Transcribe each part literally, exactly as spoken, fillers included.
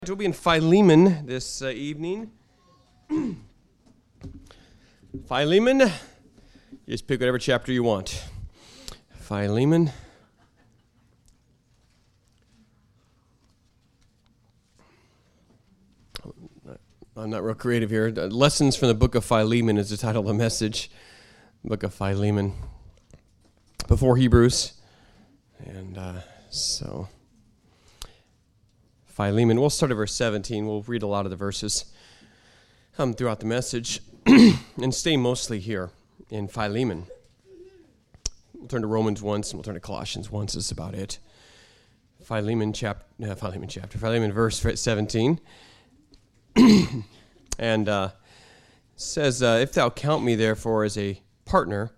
We'll be in Philemon this uh, evening. Philemon, you just pick whatever chapter you want. Philemon. I'm not real creative here. Lessons from the book of Philemon is the title of the message. Book of Philemon. Before Hebrews. And uh, so... Philemon. We'll start at verse seventeen. We'll read a lot of the verses um, throughout the message and stay mostly here in Philemon. We'll turn to Romans once and we'll turn to Colossians once. That's about it. Philemon chapter, uh, Philemon chapter, Philemon verse seventeen. and uh, says, uh, If thou count me therefore as a partner,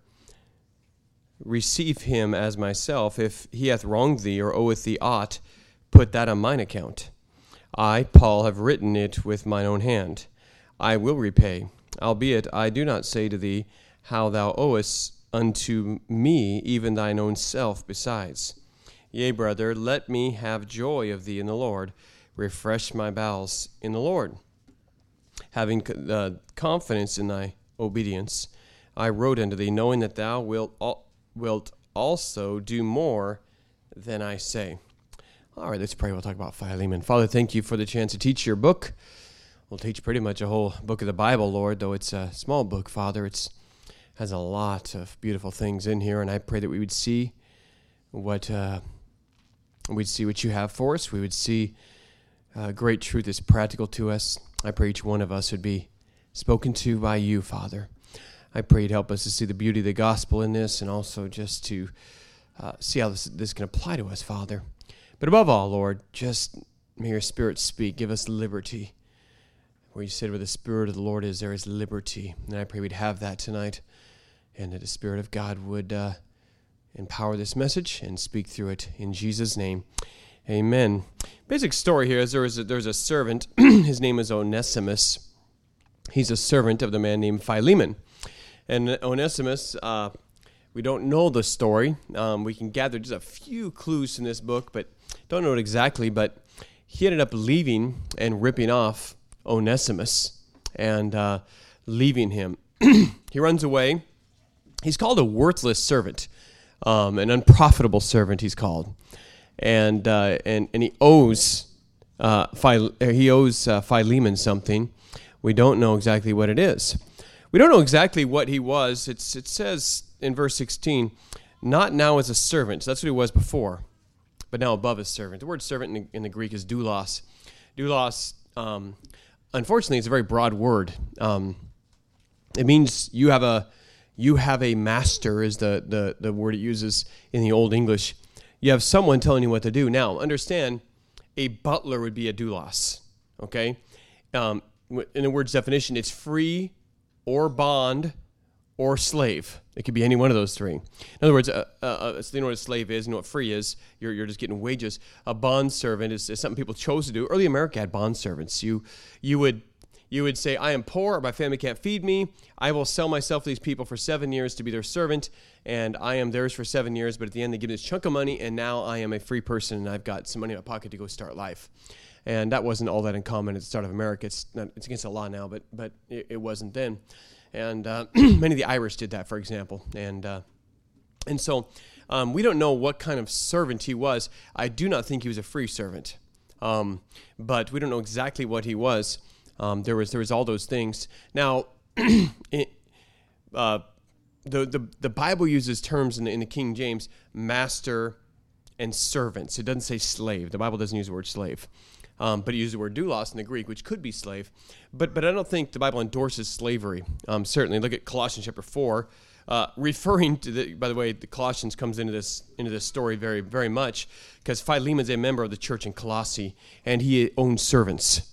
receive him as myself. If he hath wronged thee or oweth thee aught, put that on mine account. I, Paul, have written it with mine own hand. I will repay, albeit I do not say to thee how thou owest unto me even thine own self besides. Yea, brother, let me have joy of thee in the Lord. Refresh my bowels in the Lord. Having uh, confidence in thy obedience, I wrote unto thee, knowing that thou wilt, al- wilt also do more than I say. All right, let's pray. We'll talk about Philemon. Father, thank you for the chance to teach your book. We'll teach pretty much a whole book of the Bible, Lord, though it's a small book, Father. It has a lot of beautiful things in here, and I pray that we would see what uh, we'd see what you have for us. We would see uh, great truth is practical to us. I pray each one of us would be spoken to by you, Father. I pray you'd help us to see the beauty of the gospel in this, and also just to uh, see how this, this can apply to us, Father. But above all, Lord, just may your Spirit speak. Give us liberty. Where you said where the Spirit of the Lord is, there is liberty. And I pray we'd have that tonight. And that the Spirit of God would uh, empower this message and speak through it. In Jesus' name, amen. Basic story here is there was a, there was a servant. His name is Onesimus. He's a servant of the man named Philemon. And Onesimus... Uh, We don't know the story. Um, we can gather just a few clues from this book, but don't know it exactly. But he ended up leaving and ripping off Onesimus and uh, leaving him. He runs away. He's called a worthless servant, um, an unprofitable servant. He's called, and uh, and and he owes uh, Phile- he owes uh, Philemon something. We don't know exactly what it is. We don't know exactly what he was. It's it says in verse sixteen, not now as a servant. So that's what he was before, but now above a servant. The word servant in the, in the Greek is doulos. Doulos, um, unfortunately, it's a very broad word. Um, it means you have a you have a master is the, the, the word it uses in the Old English. You have someone telling you what to do. Now, understand, a butler would be a doulos, okay? Um, in the word's definition, it's free or bond or slave. It could be any one of those three. In other words, uh, uh, so you know what a slave is, you know what free is. You're you're just getting wages. A bond servant is, is something people chose to do. Early America had bond servants. You you would you would say, I am poor, or my family can't feed me. I will sell myself to these people for seven years to be their servant, and I am theirs for seven years. But at the end, they give me this chunk of money, and now I am a free person, and I've got some money in my pocket to go start life. And that wasn't all that uncommon at the start of America. It's not, it's against the law now, but but it, it wasn't then. And uh, many of the Irish did that, for example. And uh, and so um, we don't know what kind of servant he was. I do not think he was a free servant. Um, but we don't know exactly what he was. Um, there was there was all those things. Now, it, uh, the, the the Bible uses terms in the, in the King James, master and servants. It doesn't say slave. The Bible doesn't use the word slave. Um, but he used the word doulos in the Greek, which could be slave. But but I don't think the Bible endorses slavery. Um, certainly, look at Colossians chapter four, uh, referring to the. By the way, the Colossians comes into this into this story very very much because Philemon is a member of the church in Colossae, and he owns servants.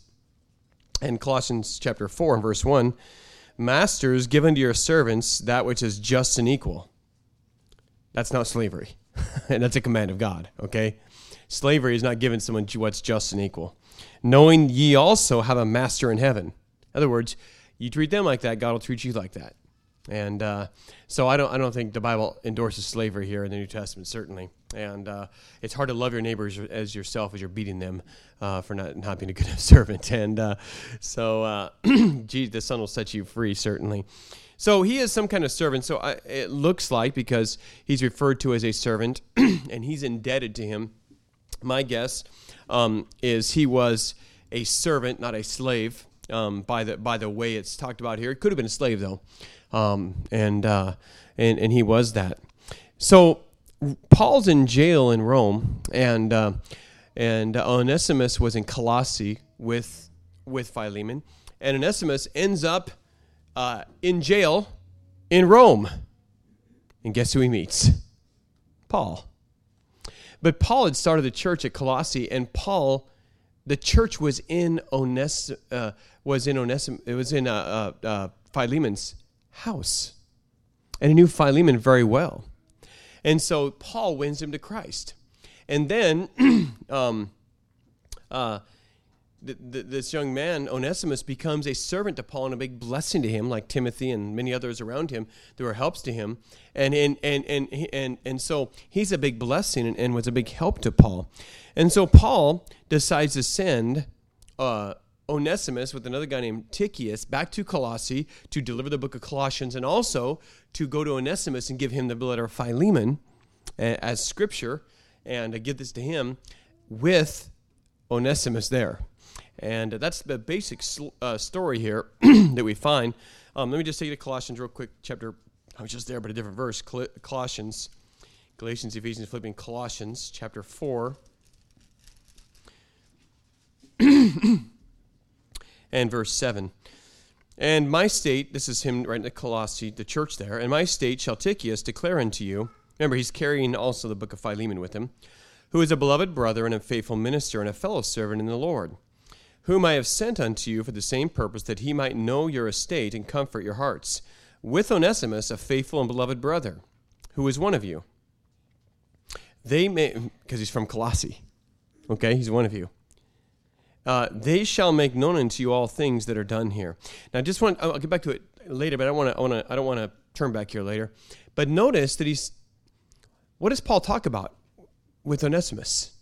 And Colossians chapter four and verse one, masters, give unto your servants that which is just and equal. That's not slavery, and that's a command of God. Okay. Slavery is not giving someone what's just and equal. Knowing ye also have a master in heaven. In other words, you treat them like that, God will treat you like that. And uh, so I don't I don't think the Bible endorses slavery here in the New Testament, certainly. And uh, it's hard to love your neighbors as yourself as you're beating them uh, for not, not being a good servant. And uh, so uh, Jesus, the Son will set you free, certainly. So he is some kind of servant. So I, it looks like, because he's referred to as a servant and he's indebted to him, my guess um, is he was a servant, not a slave, um, by the by the way it's talked about here. It could have been a slave, though. Um, and, uh, and and he was that. So Paul's in jail in Rome, and uh, and Onesimus was in Colossae with with Philemon, and Onesimus ends up uh, in jail in Rome. And guess who he meets? Paul. But Paul had started the church at Colossae, and Paul, the church was in Ones uh, was in Onesimus. It was in uh, uh, uh, Philemon's house, and he knew Philemon very well, and so Paul wins him to Christ. And then um, uh, th- th- this young man Onesimus becomes a servant to Paul and a big blessing to him, like Timothy and many others around him. There were helps to him, and and and and and, and so he's a big blessing and, and was a big help to Paul. And so Paul decides to send uh, Onesimus with another guy named Tychicus back to Colossae to deliver the book of Colossians, and also to go to Onesimus and give him the letter of Philemon as scripture, and to give this to him with Onesimus there. And that's the basic uh, story here that we find. Um, let me just take you to Colossians real quick, chapter, I was just there, but a different verse, Colossians, Galatians, Ephesians, Philippians, Colossians, chapter four. And verse seven. And my state, this is him writing to Colossae, the church there, and my state shall Tychicus declare unto you. Remember, he's carrying also the book of Philemon with him, who is a beloved brother and a faithful minister and a fellow servant in the Lord, whom I have sent unto you for the same purpose, that he might know your estate and comfort your hearts, with Onesimus, a faithful and beloved brother, who is one of you. They may, because he's from Colossae, okay, he's one of you. Uh, they shall make known unto you all things that are done here. Now, I just want I'll get back to it later, but I want to. I want to. I don't want to turn back here later. But notice that he's. What does Paul talk about with Onesimus?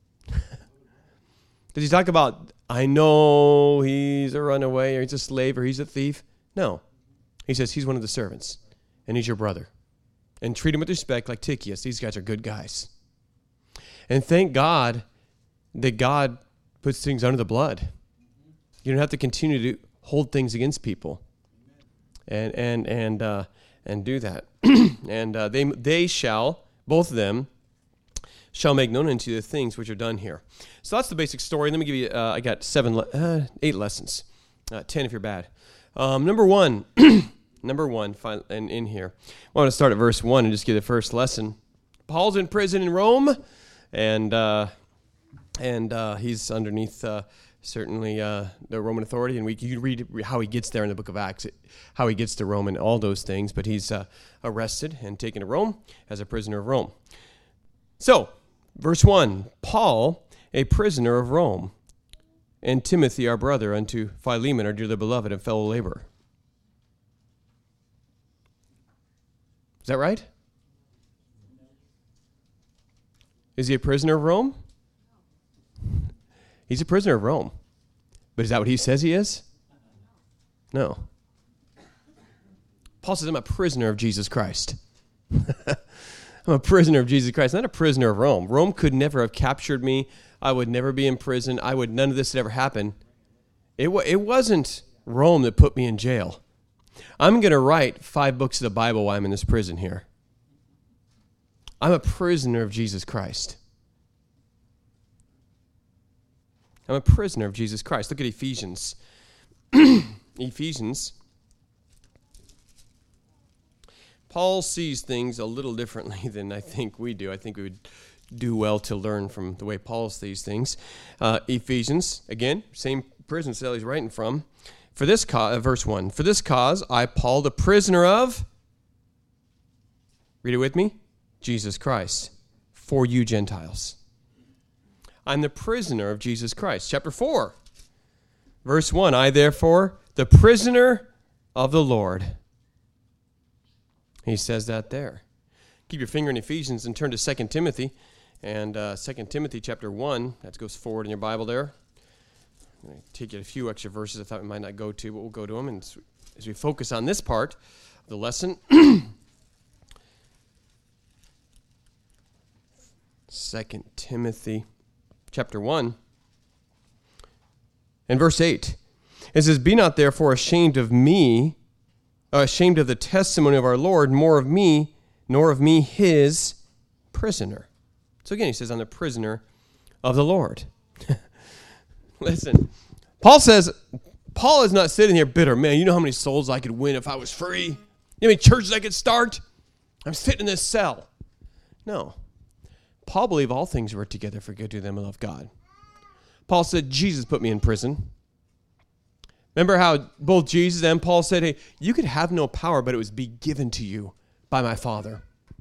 Does he talk about, I know he's a runaway or he's a slave or he's a thief? No, he says he's one of the servants and he's your brother, and treat him with respect like Tychicus. These guys are good guys, and thank God that God puts things under the blood. You don't have to continue to hold things against people, and and and uh, and do that. and uh, they they shall, both of them, shall make known unto you the things which are done here. So that's the basic story. Let me give you. Uh, I got seven, le- uh, eight lessons, uh, ten if you're bad. Um, number one, number one, fin- in, in here. I want to start at verse one and just give the first lesson. Paul's in prison in Rome, and. Uh, And uh, he's underneath uh, certainly uh, the Roman authority. And we you read how he gets there in the book of Acts, how he gets to Rome and all those things. But he's uh, arrested and taken to Rome as a prisoner of Rome. So, verse one, Paul, a prisoner of Rome, and Timothy, our brother, unto Philemon, our dearly beloved and fellow laborer. Is that right? Is he a prisoner of Rome? He's a prisoner of Rome. But is that what he says he is? No. Paul says, I'm a prisoner of Jesus Christ. I'm a prisoner of Jesus Christ, not a prisoner of Rome. Rome could never have captured me. I would never be in prison. I would, none of this would ever happen. It, it wasn't Rome that put me in jail. I'm going to write five books of the Bible while I'm in this prison here. I'm a prisoner of Jesus Christ. I'm a prisoner of Jesus Christ. Look at Ephesians. Ephesians. Paul sees things a little differently than I think we do. I think we would do well to learn from the way Paul sees things. Uh, Ephesians, again, same prison cell he's writing from. For this cause, uh, verse one, for this cause I, Paul, the prisoner of, read it with me, Jesus Christ, for you Gentiles. I'm the prisoner of Jesus Christ. Chapter four, verse one, I therefore, the prisoner of the Lord. He says that there. Keep your finger in Ephesians and turn to Second Timothy. And uh, Second Timothy chapter one, that goes forward in your Bible there. I'm going to take you a few extra verses I thought we might not go to, but we'll go to them. And as we focus on this part of the lesson, Second Timothy chapter one and verse eight. It says, "Be not therefore ashamed of me, uh, ashamed of the testimony of our Lord, more of me, nor of me his prisoner." So again, he says, I'm the prisoner of the Lord. Listen, Paul says, Paul is not sitting here bitter. Man, you know how many souls I could win if I was free? You know how many churches I could start? I'm sitting in this cell. No. Paul believed all things work together for good to them who love God. Paul said, Jesus put me in prison. Remember how both Jesus and Paul said, hey, you could have no power, but it was be given to you by my Father.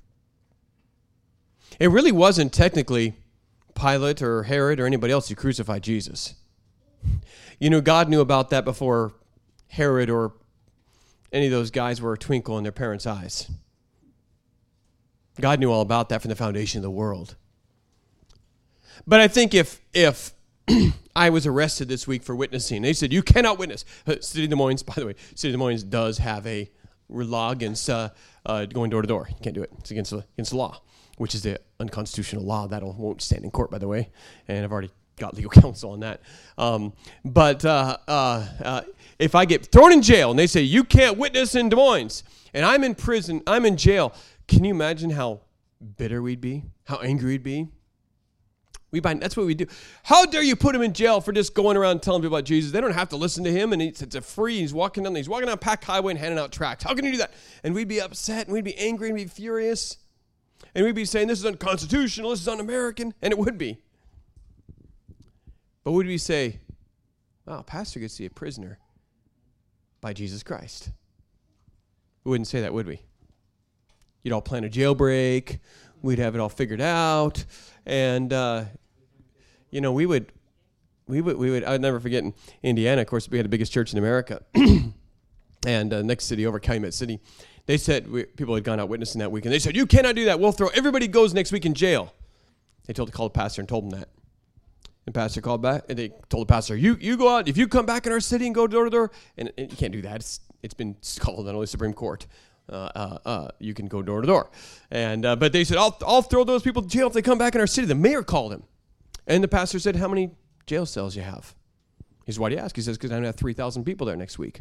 It really wasn't technically Pilate or Herod or anybody else who crucified Jesus. You know, God knew about that before Herod or any of those guys were a twinkle in their parents' eyes. God knew all about that from the foundation of the world. But I think if if I was arrested this week for witnessing, they said, you cannot witness. City of Des Moines, by the way, City of Des Moines does have a law against uh, uh, going door to door. You can't do it. It's against the, against the law, which is the unconstitutional law. That won't stand in court, by the way. And I've already got legal counsel on that. Um, but uh, uh, uh, if I get thrown in jail and they say, you can't witness in Des Moines, and I'm in prison, I'm in jail, can you imagine how bitter we'd be? How angry we'd be? We buy, that's what we do. How dare you put him in jail for just going around telling people about Jesus? They don't have to listen to him, and it's, it's a free. He's walking down. He's walking down Pack Highway and handing out tracts. How can you do that? And we'd be upset, and we'd be angry, and we'd be furious, and we'd be saying this is unconstitutional, this is un-American, and it would be. But would we say, "Wow, pastor gets to be a prisoner by Jesus Christ"? We wouldn't say that, would we? You'd all plan a jailbreak. We'd have it all figured out, and uh, you know, we would, we would, we would. I'd never forget in Indiana. Of course, we had the biggest church in America, and uh, next city over, Calumet City. They said we, people had gone out witnessing that weekend. They said, "You cannot do that. We'll throw everybody goes next week in jail." They told to call the pastor and told him that. And the pastor called back, and they told the pastor, "You you go out. If you come back in our city and go door to door, and, and you can't do that. It's it's been called on the Supreme Court." Uh, uh, uh, you can go door to door. And, uh, but they said, I'll, I'll throw those people to jail if they come back in our city. The mayor called him. And the pastor said, how many jail cells you have? He said, why do you ask? He says, because I'm going to have three thousand people there next week.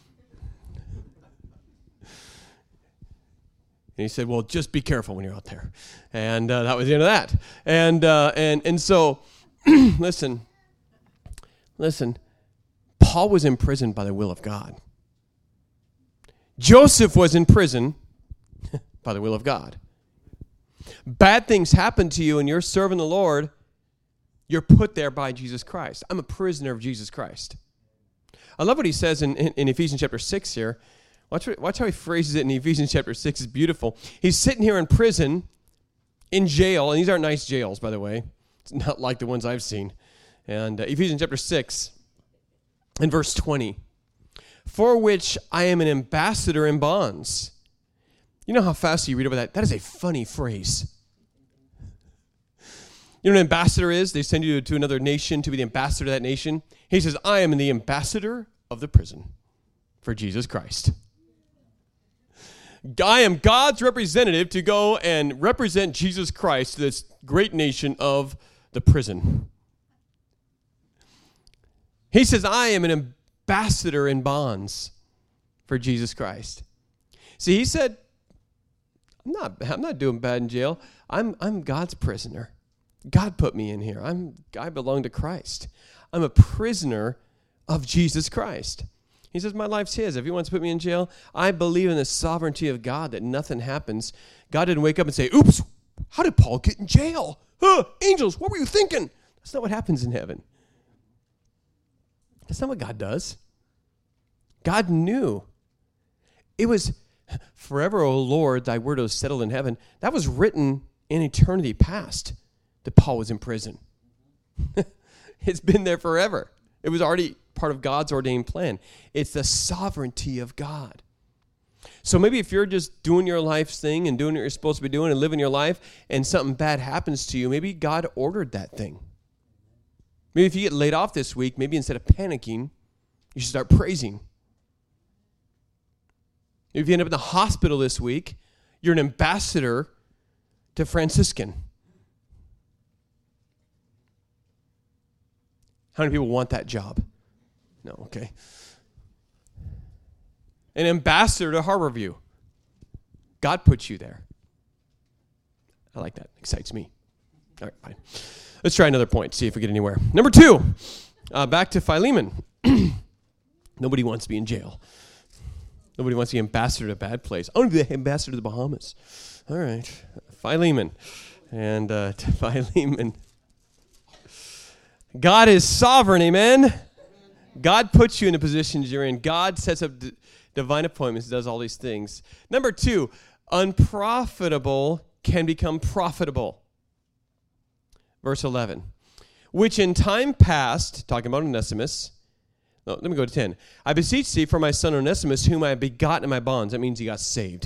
And he said, well, just be careful when you're out there. And uh, that was the end of that. And, uh, and, and so, listen, listen, Paul was imprisoned by the will of God. Joseph was in prison by the will of God. Bad things happen to you and you're serving the Lord, you're put there by Jesus Christ. I'm a prisoner of Jesus Christ. I love what he says in, in, in Ephesians chapter six here. Watch, what, watch how he phrases it in Ephesians chapter six. It's beautiful. He's sitting here in prison, in jail, and these aren't nice jails, by the way. It's not like the ones I've seen. And uh, Ephesians chapter six and verse twenty. For which I am an ambassador in bonds. You know how fast you read over that? That is a funny phrase. You know what an ambassador is? They send you to another nation to be the ambassador of that nation. He says, I am the ambassador of the prison for Jesus Christ. I am God's representative to go and represent Jesus Christ to this great nation of the prison. He says, I am an ambassador. Ambassador in bonds for Jesus Christ. See, he said, I'm not, I'm not doing bad in jail. I'm, I'm God's prisoner. God put me in here. I'm, I belong to Christ. I'm a prisoner of Jesus Christ. He says, my life's his. If he wants to put me in jail, I believe in the sovereignty of God, that nothing happens. God didn't wake up and say, oops, how did Paul get in jail? Huh, angels, what were you thinking? That's not what happens in heaven. That's not what God does. God knew. It was, forever, O Lord, thy word is settled in heaven. That was written in eternity past that Paul was in prison. It's been there forever. It was already part of God's ordained plan. It's the sovereignty of God. So maybe if you're just doing your life's thing and doing what you're supposed to be doing and living your life and something bad happens to you, maybe God ordered that thing. Maybe if you get laid off this week, maybe instead of panicking, you should start praising. If you end up in the hospital this week, you're an ambassador to Franciscan. How many people want that job? No, okay. An ambassador to Harborview. God put you there. I like that. Excites me. All right, fine. Let's try another point, see if we get anywhere. Number two, uh, back to Philemon. Nobody wants to be in jail. Nobody wants to be ambassador to a bad place. I want to be the ambassador to the Bahamas. All right. Philemon. And uh, to Philemon. God is sovereign, amen? God puts you in the positions you're in. God sets up d- divine appointments, does all these things. Number two, unprofitable can become profitable. Verse eleven. Which in time past, talking about Onesimus, no, let me go to ten. I beseech thee for my son Onesimus, whom I have begotten in my bonds. That means he got saved.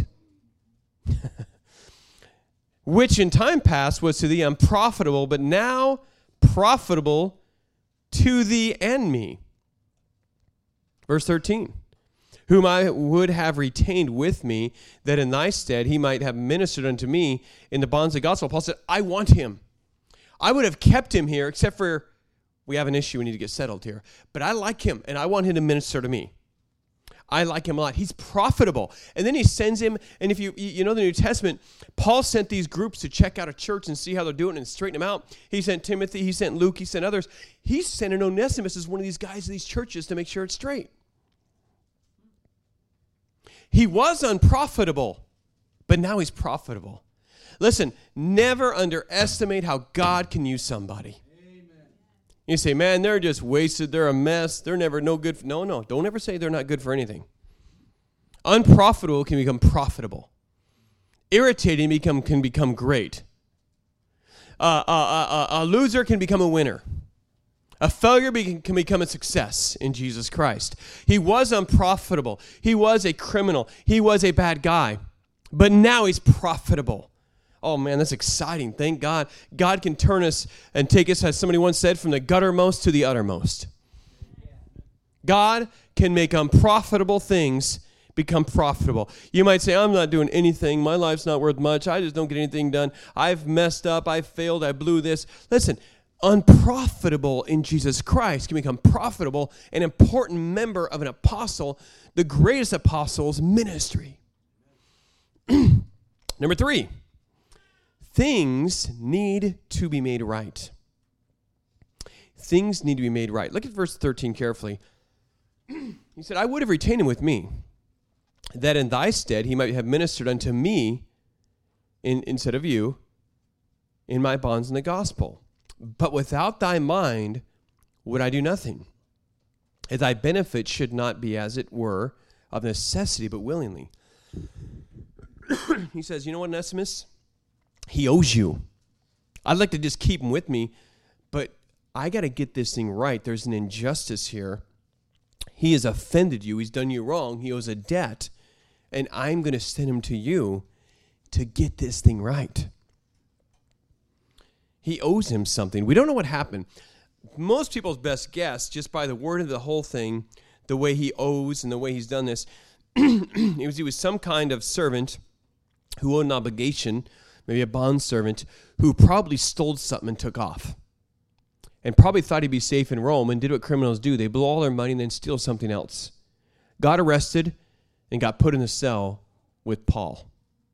Which in time past was to thee unprofitable, but now profitable to thee and me. Verse thirteen. Whom I would have retained with me, that in thy stead he might have ministered unto me in the bonds of the gospel. Paul said, I want him. I would have kept him here, except for we have an issue we need to get settled here. But I like him, and I want him to minister to me. I like him a lot. He's profitable. And then he sends him, and if you you know the New Testament, Paul sent these groups to check out a church and see how they're doing and straighten them out. He sent Timothy, he sent Luke, he sent others. He's sending Onesimus as one of these guys to these churches to make sure it's straight. He was unprofitable, but now he's profitable. Listen, never underestimate how God can use somebody. Amen. You say, man, they're just wasted. They're a mess. They're never no good. For, no, no. Don't ever say they're not good for anything. Unprofitable can become profitable. Irritating become, can become great. Uh, uh, uh, uh, a loser can become a winner. A failure be- can become a success in Jesus Christ. He was unprofitable. He was a criminal. He was a bad guy. But now he's profitable. Oh, man, that's exciting. Thank God. God can turn us and take us, as somebody once said, from the guttermost to the uttermost. God can make unprofitable things become profitable. You might say, I'm not doing anything. My life's not worth much. I just don't get anything done. I've messed up. I failed. I blew this. Listen, unprofitable in Jesus Christ can become profitable, an important member of an apostle, the greatest apostle's ministry. Number three, things need to be made right. Things need to be made right. Look at verse thirteen carefully. He said, I would have retained him with me, that in thy stead he might have ministered unto me in, instead of you in my bonds in the gospel. But without thy mind would I do nothing. And thy benefit should not be, as it were, of necessity, but willingly. He says, you know what, Onesimus? He owes you. I'd like to just keep him with me, but I got to get this thing right. There's an injustice here. He has offended you. He's done you wrong. He owes a debt, and I'm going to send him to you to get this thing right. He owes him something. We don't know what happened. Most people's best guess, just by the word of the whole thing, the way he owes and the way he's done this, it was he was some kind of servant who owed an obligation, maybe a bond servant, who probably stole something and took off. And probably thought he'd be safe in Rome and did what criminals do. They blow all their money and then steal something else. Got arrested and got put in a cell with Paul.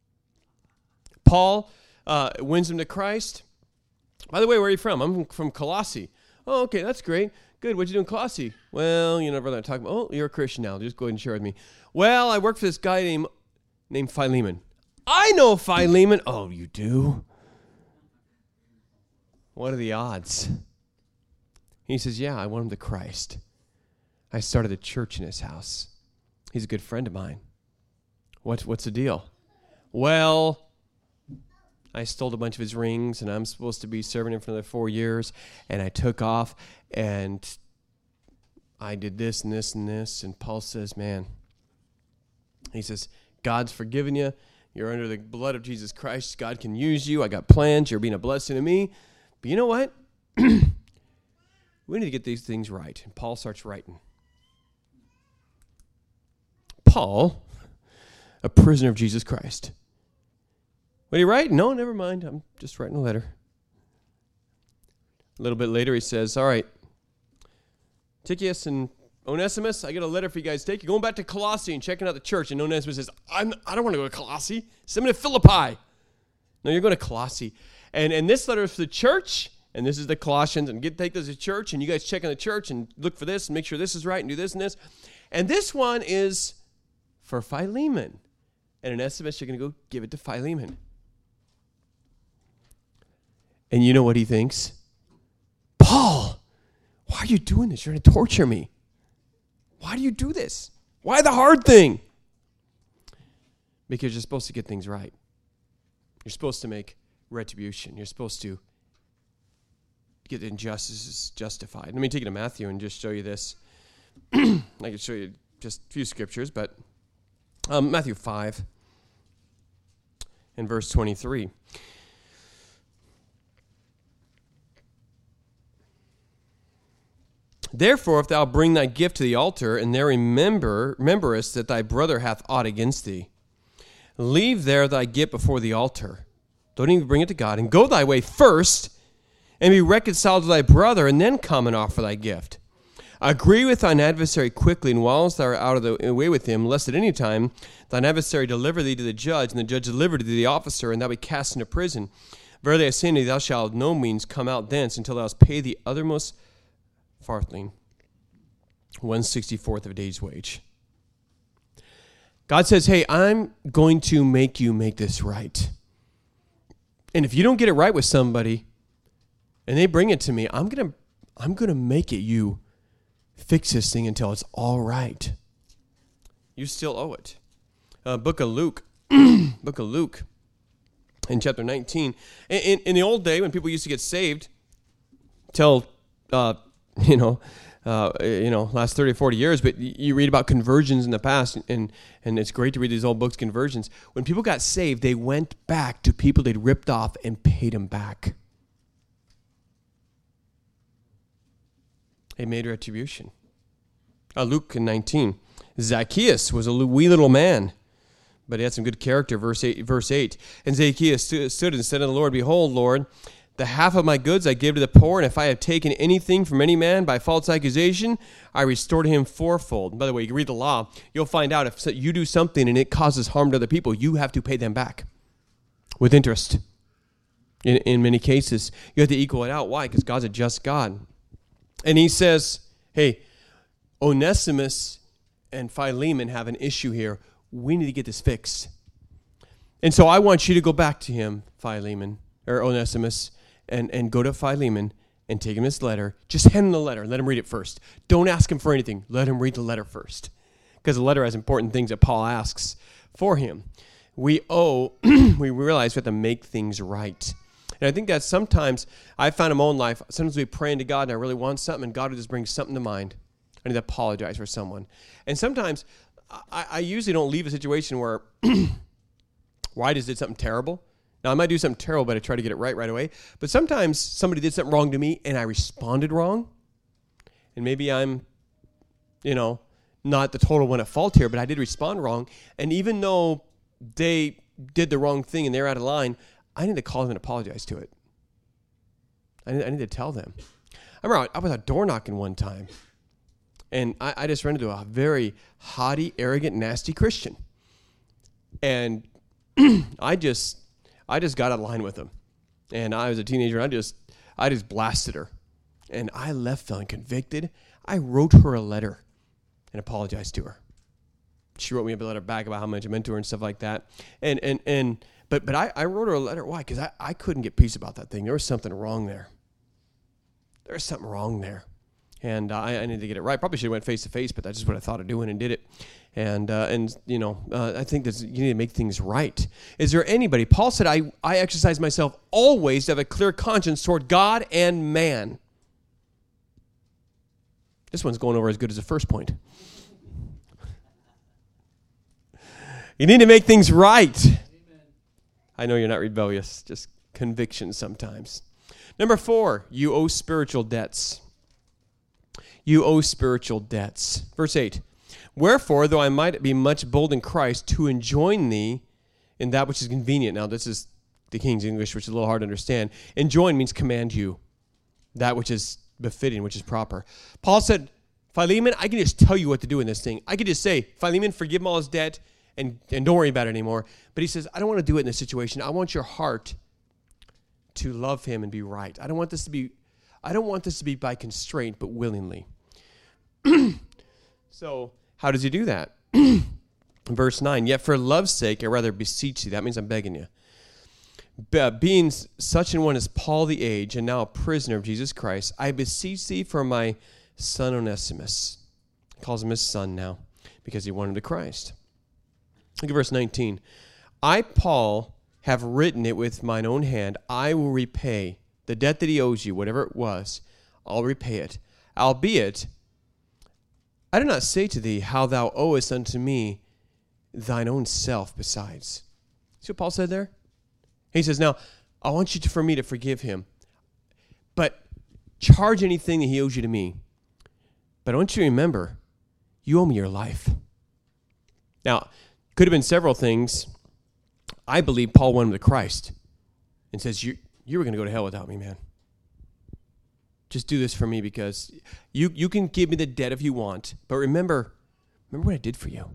Paul uh, wins him to Christ. By the way, where are you from? I'm from Colossae. Oh, okay, that's great. Good. What'd you do in Colossae? Well, you know, brother, I'm talking about, oh, you're a Christian now. Just go ahead and share with me. Well, I work for this guy named, named Philemon. I know Philemon. Oh, you do? What are the odds? He says, yeah, I want him to Christ. I started a church in his house. He's a good friend of mine. What, what's the deal? Well, I stole a bunch of his rings, and I'm supposed to be serving him for another four years, and I took off, and I did this and this and this, and Paul says, man, he says, God's forgiven you. You're under the blood of Jesus Christ. God can use you. I got plans. You're being a blessing to me. But you know what? We need to get these things right. And Paul starts writing. Paul, a prisoner of Jesus Christ. What did he write? No, never mind. I'm just writing a letter. A little bit later, he says, all right, Tychicus and Onesimus, I got a letter for you guys to take. You're going back to Colossae and checking out the church. And Onesimus says, I'm, I don't want to go to Colossae. Send me to Philippi. No, you're going to Colossae. And, and this letter is for the church, and this is the Colossians, and get take this to church, and you guys check on the church and look for this and make sure this is right and do this and this. And this one is for Philemon. And Onesimus, you're going to go give it to Philemon. And you know what he thinks? Paul, why are you doing this? You're going to torture me. Why do you do this? Why the hard thing? Because you're supposed to get things right. You're supposed to make retribution. You're supposed to get injustices justified. Let me take you to Matthew and just show you this. I can show you just a few scriptures, but um, Matthew five and verse twenty-three. Therefore, if thou bring thy gift to the altar, and there remember, rememberest that thy brother hath aught against thee, leave there thy gift before the altar. Don't even bring it to God, and go thy way first, and be reconciled to thy brother, and then come and offer thy gift. Agree with thine adversary quickly, and whilst thou art out of the way with him, lest at any time thine adversary deliver thee to the judge, and the judge deliver thee to the officer, and thou be cast into prison. Verily I say unto thee, thou shalt no means come out thence until thou hast paid the othermost farthing, one sixty-fourth of a day's wage. God says, hey, I'm going to make you make this right. And if you don't get it right with somebody and they bring it to me, I'm going to I'm going to make it you fix this thing until it's all right. You still owe it. Uh, book of Luke, book of Luke in chapter nineteen. In, in, in the old day when people used to get saved, till uh, you know, uh, you know, last thirty, forty years, but you read about conversions in the past, and, and it's great to read these old books, conversions. When people got saved, they went back to people they'd ripped off and paid them back. They made retribution. Uh, Luke nineteen. Zacchaeus was a wee little man, but he had some good character. Verse eight. Verse eight. And Zacchaeus stood and said unto the Lord, Behold, Lord, the half of my goods I give to the poor, and if I have taken anything from any man by false accusation, I restore to him fourfold. By the way, you read the law, you'll find out if you do something and it causes harm to other people, you have to pay them back with interest. In, in many cases, you have to equal it out. Why? Because God's a just God. And he says, hey, Onesimus and Philemon have an issue here. We need to get this fixed. And so I want you to go back to him, Philemon, or Onesimus, and, and go to Philemon and take him this letter. Just hand him the letter and let him read it first. Don't ask him for anything. Let him read the letter first. Because the letter has important things that Paul asks for him. We owe, we realize we have to make things right. And I think that sometimes, I've found in my own life, sometimes we pray into God and I really want something, and God will just bring something to mind. I need to apologize for someone. And sometimes, I, I usually don't leave a situation where, why I just did something terrible. Now, I might do something terrible, but I try to get it right right away. But sometimes somebody did something wrong to me, and I responded wrong. And maybe I'm, you know, not the total one at fault here, but I did respond wrong. And even though they did the wrong thing and they're out of line, I need to call them and apologize to it. I need, I need to tell them. I remember I was out door knocking one time, and I, I just ran into a very haughty, arrogant, nasty Christian. And I just... I just got out of line with him. And I was a teenager, and I just I just blasted her. And I left feeling convicted. I wrote her a letter and apologized to her. She wrote me a letter back about how much I meant to her and stuff like that. And and and but but I, I wrote her a letter. Why? Because I, I couldn't get peace about that thing. There was something wrong there. There was something wrong there. And uh, I, I needed to get it right. Probably should have went face to face, but that's just what I thought of doing and did it. And, uh, and you know, uh, I think that you need to make things right. Is there anybody? Paul said, I, I exercise myself always to have a clear conscience toward God and man. This one's going over as good as the first point. You need to make things right. Amen. I know you're not rebellious, just conviction sometimes. Number four, you owe spiritual debts. You owe spiritual debts. Verse eight, wherefore, though I might be much bold in Christ to enjoin thee in that which is convenient. Now, this is the King's English, which is a little hard to understand. Enjoin means command you, that which is befitting, which is proper. Paul said, Philemon, I can just tell you what to do in this thing. I can just say, Philemon, forgive him all his debt and, and don't worry about it anymore. But he says, I don't want to do it in this situation. I want your heart to love him and be right. I don't want this to be, I don't want this to be by constraint, but willingly. So how does he do that? Verse nine, yet for love's sake, I rather beseech thee. That means I'm begging you. Be, being such an one as Paul the age, and now a prisoner of Jesus Christ, I beseech thee for my son Onesimus. He calls him his son now because he won him to Christ. Look at verse nineteen. I, Paul, have written it with mine own hand. I will repay the debt that he owes you, whatever it was. I'll repay it. Albeit, I do not say to thee how thou owest unto me thine own self besides. See what Paul said there? He says, now, I want you to, for me to forgive him, but charge anything that he owes you to me. But I want you to remember, you owe me your life. Now, could have been several things. I believe Paul won him to Christ and says, you, you were going to go to hell without me, man. Just do this for me because you, you can give me the debt if you want, but remember, remember what I did for you.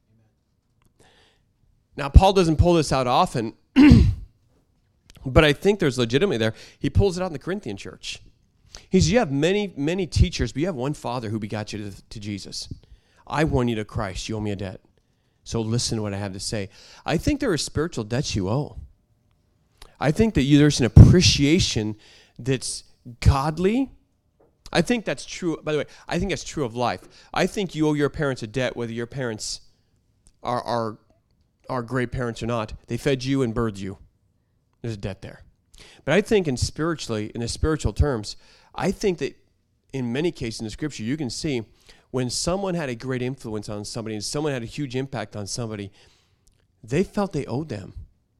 Now, Paul doesn't pull this out often, but I think there's legitimately there. He pulls it out in the Corinthian church. He says, you have many, many teachers, but you have one Father who begot you to, to Jesus. I won you to Christ. You owe me a debt. So listen to what I have to say. I think there are spiritual debts you owe. I think that you, there's an appreciation that's godly. I think that's true. By the way, I think that's true of life. I think you owe your parents a debt, whether your parents are, are, are great parents or not. They fed you and birthed you. There's a debt there. But I think in spiritually, in the spiritual terms, I think that in many cases in the scripture, you can see when someone had a great influence on somebody and someone had a huge impact on somebody, they felt they owed them.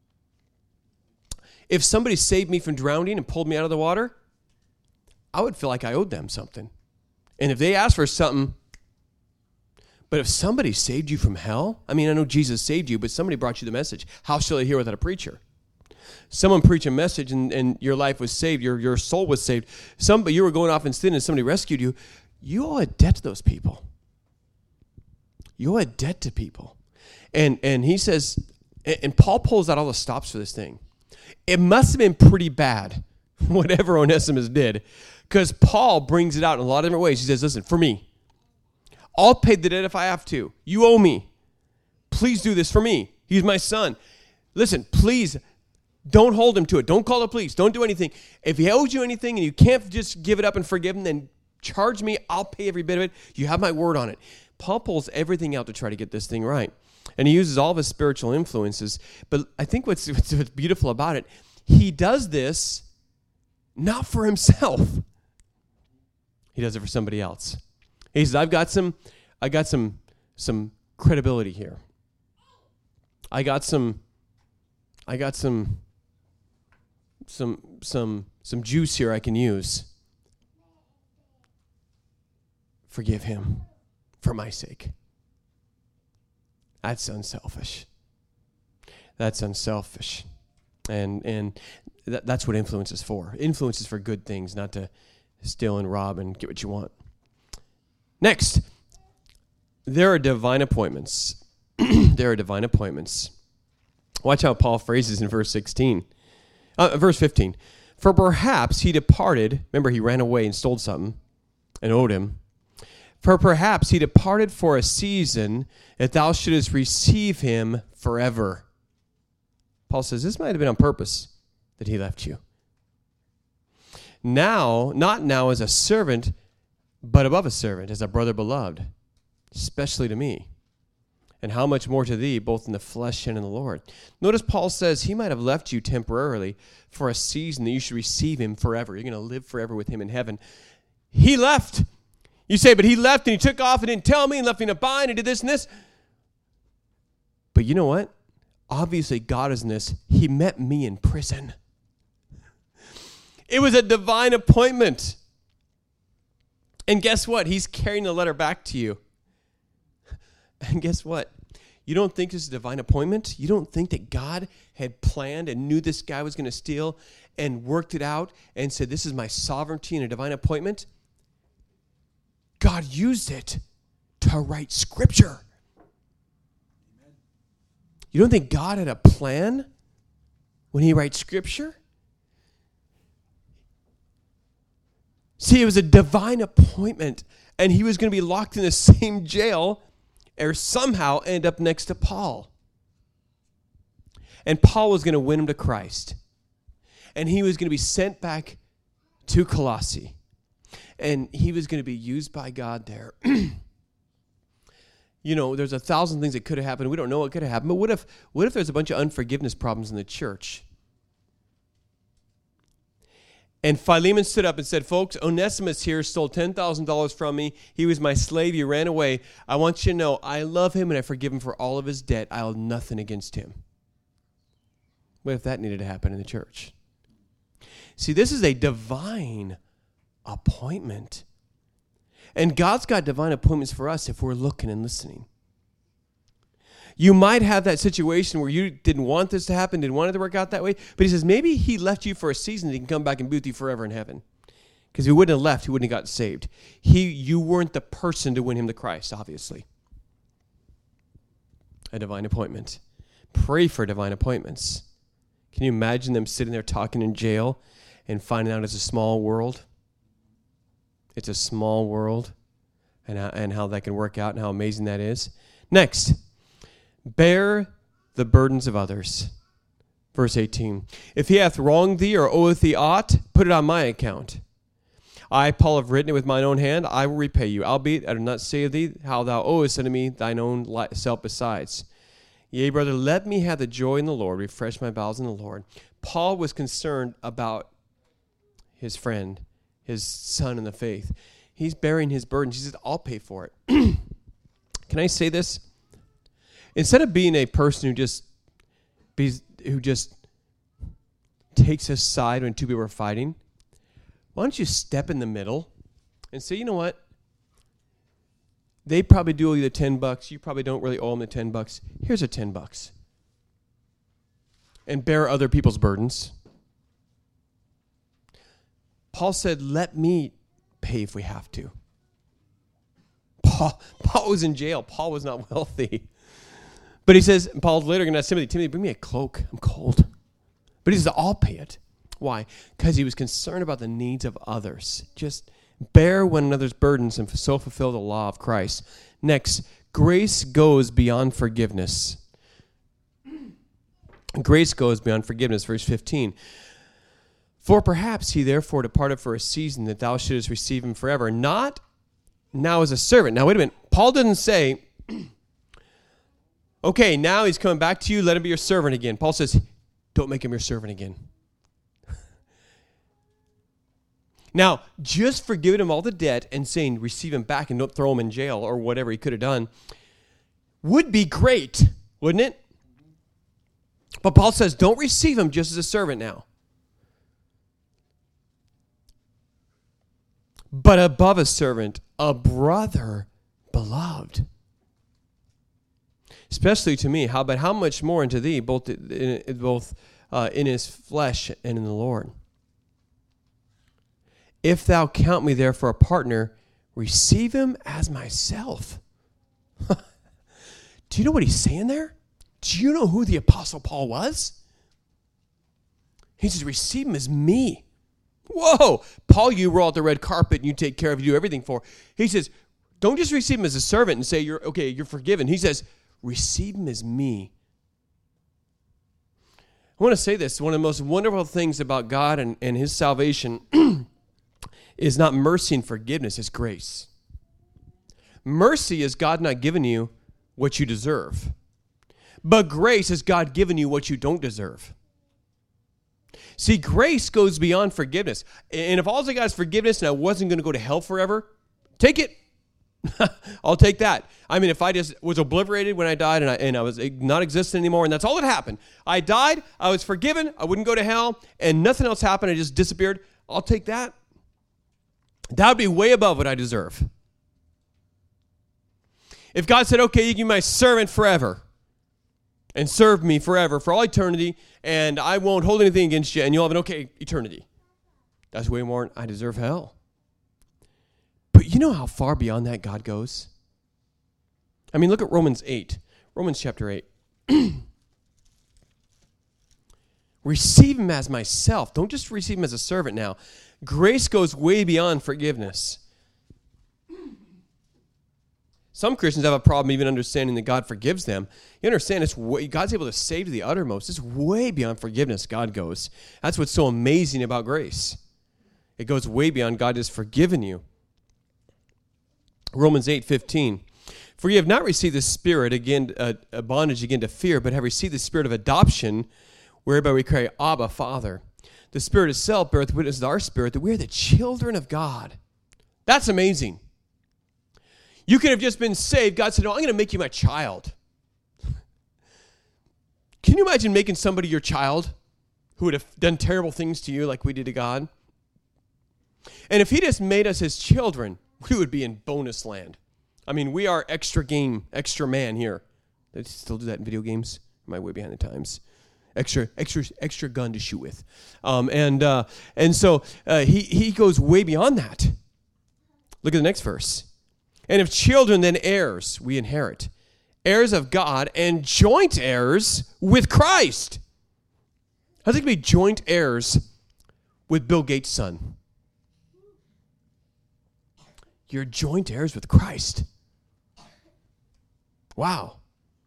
If somebody saved me from drowning and pulled me out of the water, I would feel like I owed them something. And if they asked for something, but if somebody saved you from hell, I mean, I know Jesus saved you, but somebody brought you the message. How shall I hear without a preacher? Someone preached a message and, and your life was saved, your, your soul was saved. Some, but you were going off in sin and somebody rescued you. You owe a debt to those people. You owe a debt to people. And and he says, and, and Paul pulls out all the stops for this thing. It must have been pretty bad, whatever Onesimus did, because Paul brings it out in a lot of different ways. He says, listen, for me, I'll pay the debt if I have to. You owe me. Please do this for me. He's my son. Listen, please don't hold him to it. Don't call the police. Don't do anything. If he owes you anything and you can't just give it up and forgive him, then charge me. I'll pay every bit of it. You have my word on it. Paul pulls everything out to try to get this thing right. And he uses all of his spiritual influences. But I think what's, what's beautiful about it, he does this not for himself. He does it for somebody else. He says, I've got some, I got some, some credibility here. I got some, I got some, some, some, some juice here I can use. Forgive him for my sake. That's unselfish. That's unselfish. And and th- that's what influence is for. Influence is for good things, not to steal and rob and get what you want. Next, there are divine appointments. There are divine appointments. Watch how Paul phrases in verse sixteen. Uh, verse fifteen. For perhaps he departed, remember he ran away and stole something and owed him. For perhaps he departed for a season that thou shouldest receive him forever. Paul says this might have been on purpose that he left you. Now, not now as a servant, but above a servant, as a brother beloved, especially to me. And how much more to thee, both in the flesh and in the Lord. Notice Paul says he might have left you temporarily for a season that you should receive him forever. You're going to live forever with him in heaven. He left. You say, but he left and he took off and didn't tell me and left me in a bind and did this and this. But you know what? Obviously, God is in this. He met me in prison. It was a divine appointment. And guess what? He's carrying the letter back to you. And guess what? You don't think this is a divine appointment? You don't think that God had planned and knew this guy was going to steal and worked it out and said, this is my sovereignty and a divine appointment? God used it to write Scripture. You don't think God had a plan when he writes Scripture? See, it was a divine appointment, and he was going to be locked in the same jail or somehow end up next to Paul. And Paul was going to win him to Christ. And he was going to be sent back to Colossae. And he was going to be used by God there. You know, there's a thousand things that could have happened. We don't know what could have happened. But what if, what if there's a bunch of unforgiveness problems in the church? And Philemon stood up and said, folks, Onesimus here stole ten thousand dollars from me. He was my slave. He ran away. I want you to know I love him and I forgive him for all of his debt. I hold nothing against him. What if that needed to happen in the church? See, this is a divine appointment. And God's got divine appointments for us if we're looking and listening. You might have that situation where you didn't want this to happen, didn't want it to work out that way, but he says maybe he left you for a season that he can come back and be with you forever in heaven. Because if he wouldn't have left, he wouldn't have got saved. He, you weren't the person to win him to Christ, obviously. A divine appointment. Pray for divine appointments. Can you imagine them sitting there talking in jail and finding out it's a small world? It's a small world, and how, and how that can work out and how amazing that is. Next. Bear the burdens of others. Verse eighteen. If he hath wronged thee or oweth thee aught, put it on my account. I, Paul, have written it with mine own hand. I will repay you. Albeit I do not say of thee how thou owest unto me thine own self besides. Yea, brother, let me have the joy in the Lord. Refresh my bowels in the Lord. Paul was concerned about his friend, his son in the faith. He's bearing his burdens. He says, I'll pay for it. Can I say this? Instead of being a person who just be, who just takes a side when two people are fighting, why don't you step in the middle and say, you know what? They probably do owe you the ten bucks. You probably don't really owe them the ten bucks. Here's a ten bucks. And bear other people's burdens. Paul said, let me pay if we have to. Paul, Paul was in jail. Paul was not wealthy. But he says, Paul's later going to ask Timothy, Timothy, bring me a cloak. I'm cold. But he says, I'll pay it. Why? Because he was concerned about the needs of others. Just bear one another's burdens and so fulfill the law of Christ. Next, grace goes beyond forgiveness. Grace goes beyond forgiveness. Verse fifteen. For perhaps he therefore departed for a season that thou shouldest receive him forever, not now as a servant. Now, wait a minute. Paul doesn't say, okay, now he's coming back to you. Let him be your servant again. Paul says, don't make him your servant again. Now, just forgiving him all the debt and saying receive him back and don't throw him in jail or whatever he could have done would be great, wouldn't it? But Paul says, don't receive him just as a servant now. But above a servant, a brother beloved. Especially to me, how but how much more unto thee, both in, both uh, in his flesh and in the Lord. If thou count me therefore a partner, receive him as myself. Do you know what he's saying there? Do you know who the Apostle Paul was? He says, receive him as me. Whoa, Paul, you roll out the red carpet and you take care of, you do everything for. He says, don't just receive him as a servant and say, you're okay, you're forgiven. He says, receive him as me. I want to say this. One of the most wonderful things about God and, and his salvation is not mercy and forgiveness, it's grace. Mercy is God not giving you what you deserve. But grace is God giving you what you don't deserve. See, grace goes beyond forgiveness. And if all I got is forgiveness and I wasn't going to go to hell forever, take it. I'll take that. I mean, if I just was obliterated when I died and I, and I was not existent anymore and that's all that happened. I died, I was forgiven, I wouldn't go to hell, and nothing else happened, I just disappeared. I'll take that. That would be way above what I deserve. If God said, okay, you can be my servant forever and serve me forever for all eternity, and I won't hold anything against you, and you'll have an okay eternity. That's way more than I deserve hell. But you know how far beyond that God goes? I mean, look at Romans eight. Romans chapter eight. Receive him as myself. Don't just receive him as a servant now. Grace goes way beyond forgiveness. Some Christians have a problem even understanding that God forgives them. You understand, it's way, God's able to save to the uttermost. It's way beyond forgiveness God goes. That's what's so amazing about grace. It goes way beyond God has forgiven you. Romans eight fifteen. For you have not received the spirit, again, uh, a bondage again to fear, but have received the spirit of adoption, whereby we cry, Abba, Father. The Spirit itself beareth witness to our spirit that we are the children of God. That's amazing. You could have just been saved. God said, no, I'm going to make you my child. Can you imagine making somebody your child who would have done terrible things to you like we did to God? And if he just made us his children, we would be in bonus land. I mean, we are extra game, extra man here. They still do that in video games? Am I way behind the times? Extra, extra, extra gun to shoot with. Um, and uh, and so uh, he, he goes way beyond that. Look at the next verse. And if children, then heirs, we inherit. Heirs of God and joint heirs with Christ. How's it going to be joint heirs with Bill Gates' son? You're joint heirs with Christ. Wow.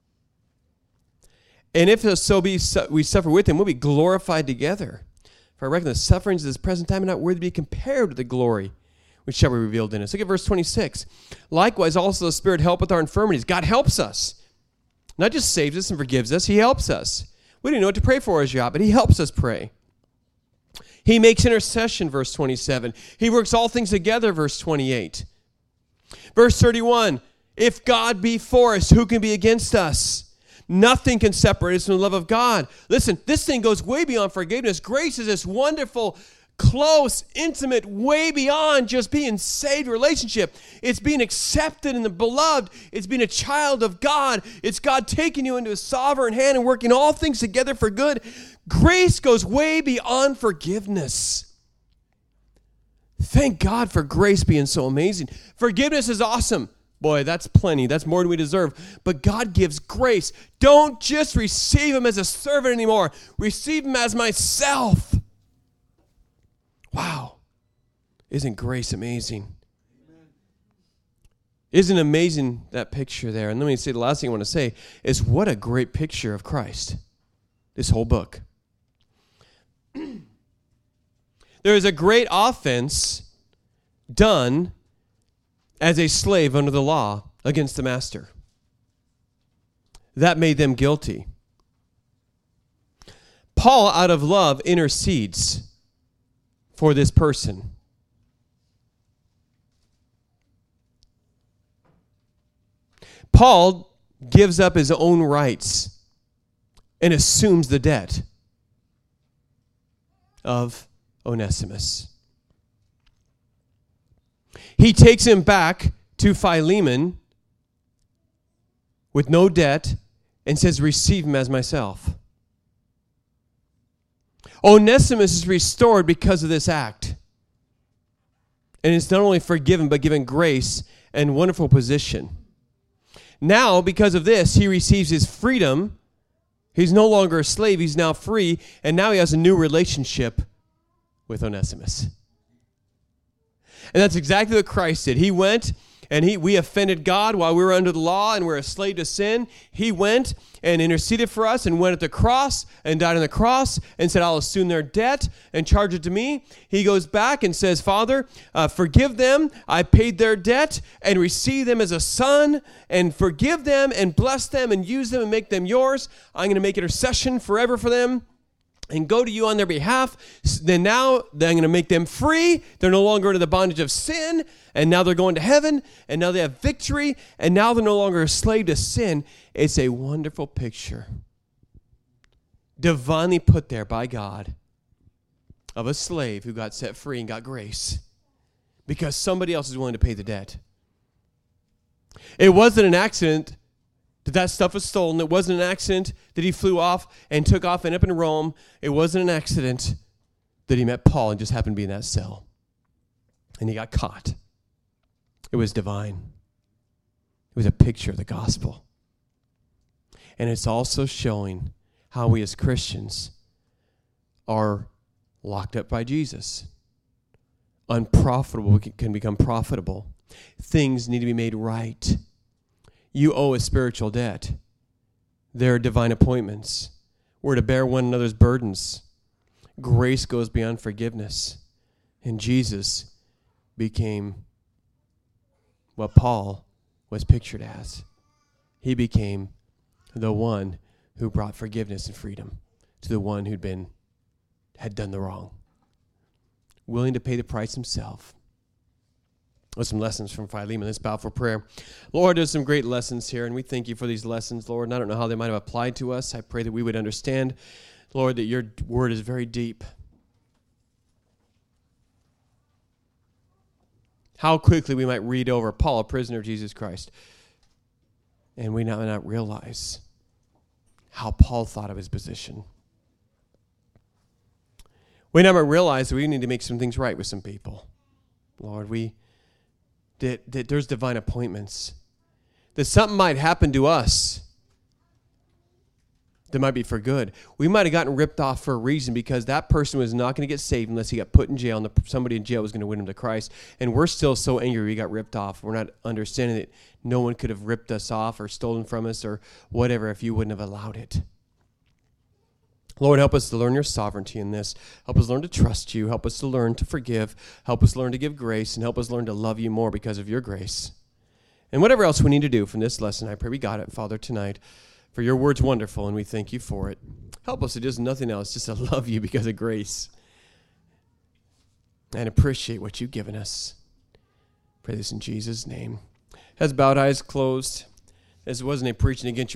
And if so be we suffer with him, we'll be glorified together. For I reckon the sufferings of this present time are not worthy to be compared with the glory which shall be revealed in us. Look at verse twenty-six. Likewise also the Spirit helpeth our infirmities. God helps us. Not just saves us and forgives us, he helps us. We don't know what to pray for as yet, but he helps us pray. He makes intercession, verse twenty-seven. He works all things together, verse twenty-eight. Verse thirty-one, if God be for us, who can be against us? Nothing can separate us from the love of God. Listen, this thing goes way beyond forgiveness. Grace is this wonderful, close, intimate, way beyond just being saved relationship. It's being accepted in the beloved. It's being a child of God. It's God taking you into his sovereign hand and working all things together for good. Grace goes way beyond forgiveness. Thank God for grace being so amazing. Forgiveness is awesome. Boy, that's plenty. That's more than we deserve. But God gives grace. Don't just receive him as a servant anymore. Receive him as myself. Wow. Isn't grace amazing? Isn't it amazing, that picture there? And let me say the last thing I want to say is what a great picture of Christ. This whole book. There is a great offense done as a slave under the law against the master. That made them guilty. Paul, out of love, intercedes for this person. Paul gives up his own rights and assumes the debt of Onesimus. He takes him back to Philemon with no debt and says, receive him as myself. Onesimus is restored because of this act. And it's not only forgiven, but given grace and wonderful position. Now, because of this, he receives his freedom. He's no longer a slave. He's now free. And now he has a new relationship with Onesimus. And that's exactly what Christ did. He went and he we offended God while we were under the law and we're a slave to sin. He went and interceded for us and went at the cross and died on the cross and said, I'll assume their debt and charge it to me. He goes back and says, Father, uh, forgive them. I paid their debt, and receive them as a son and forgive them and bless them and use them and make them yours. I'm going to make intercession forever for them. and go to you on their behalf, then now they're going to make them free. They're no longer under the bondage of sin, and now they're going to heaven, and now they have victory, and now they're no longer a slave to sin. It's a wonderful picture, divinely put there by God, of a slave who got set free and got grace because somebody else is willing to pay the debt. It wasn't an accident that that stuff was stolen. It wasn't an accident that he flew off and took off and up in Rome. It wasn't an accident that he met Paul and just happened to be in that cell. And he got caught. It was divine. It was a picture of the gospel. And it's also showing how we as Christians are locked up by Jesus. Unprofitable can become profitable. Things need to be made right. You owe a spiritual debt. There are divine appointments. We're to bear one another's burdens. Grace goes beyond forgiveness. And Jesus became what Paul was pictured as. He became the one who brought forgiveness and freedom to the one who'd been, had done the wrong. Willing to pay the price himself. With some lessons from Philemon. Let's bow for prayer. Lord, there's some great lessons here, and we thank you for these lessons, Lord. And I don't know how they might have applied to us. I pray that we would understand, Lord, that your word is very deep. How quickly we might read over Paul, a prisoner of Jesus Christ, and we might not realize how Paul thought of his position. We never realize that we need to make some things right with some people. Lord, we that, that there's divine appointments. That something might happen to us that might be for good. We might have gotten ripped off for a reason because that person was not going to get saved unless he got put in jail and the, somebody in jail was going to win him to Christ. And we're still so angry we got ripped off. We're not understanding that no one could have ripped us off or stolen from us or whatever if you wouldn't have allowed it. Lord, help us to learn your sovereignty in this. Help us learn to trust you. Help us to learn to forgive. Help us learn to give grace. And help us learn to love you more because of your grace. And whatever else we need to do from this lesson, I pray we got it, Father, tonight. For your word's wonderful, and we thank you for it. Help us to do nothing else, just to love you because of grace. And appreciate what you've given us. Pray this in Jesus' name. Heads bowed, eyes closed. This wasn't a preaching against your